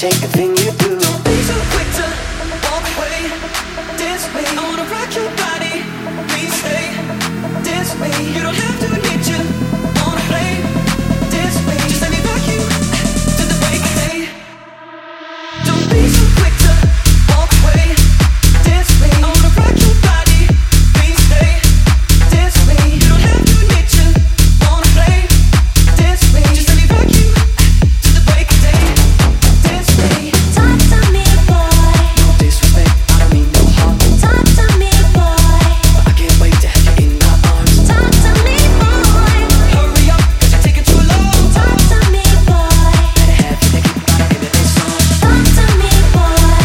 shake the thing you do. Don't be so quick to walk away. Dance with me. I wanna rock your body. Please stay. Dance with me. You don't have to need you. Wanna play? Dance with me. Just let me rock you to the break of day. Don't be so quick to walk away. Dance with me. I wanna rock your body. Please stay. Dance with me. You don't have to need you. Wanna play? Dance with me. Just let me rock you to the break of day. Dance with me. Talk to me, boy. No disrespect, I don't mean no harm. Talk to me, boy. But I can't wait to have you in my arms. Talk to me, boy. Hurry up, 'cause you're taking too long. Talk to me, boy. Better have you naked by the end of this song. Talk to me, boy.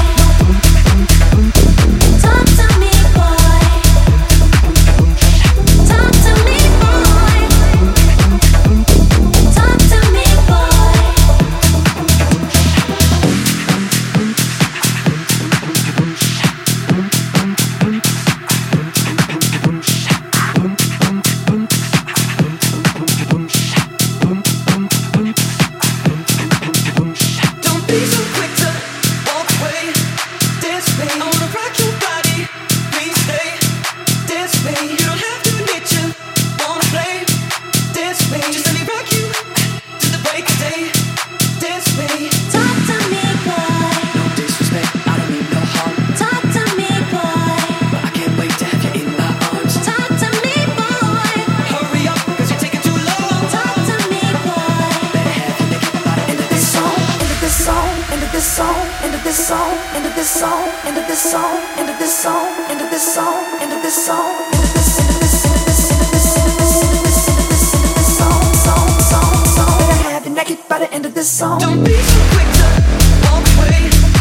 Talk to me, boy. Talk to me, boy. Talk to me, boy. Don't be so quick to walk away. Dance with me. I wanna rock your body. Please stay. Dance with me. You don't have to need you. Wanna play? Dance with me. Just let me rock you to the break of day. Dance with me. Talk to me, boy. No disrespect, I don't mean no harm. Talk to me, boy. But I can't wait to have you in my arms. Talk to me, boy. Hurry up, 'cause you're taking too long. Talk to me, boy. Better have you naked by the end of this song. End of this song, end of this song, end of this song, end of this song, end of this song, end of this song, end of this song, end of this song, end of this song, song. Better have you naked by the end of this song. Don't be so quick to walk away.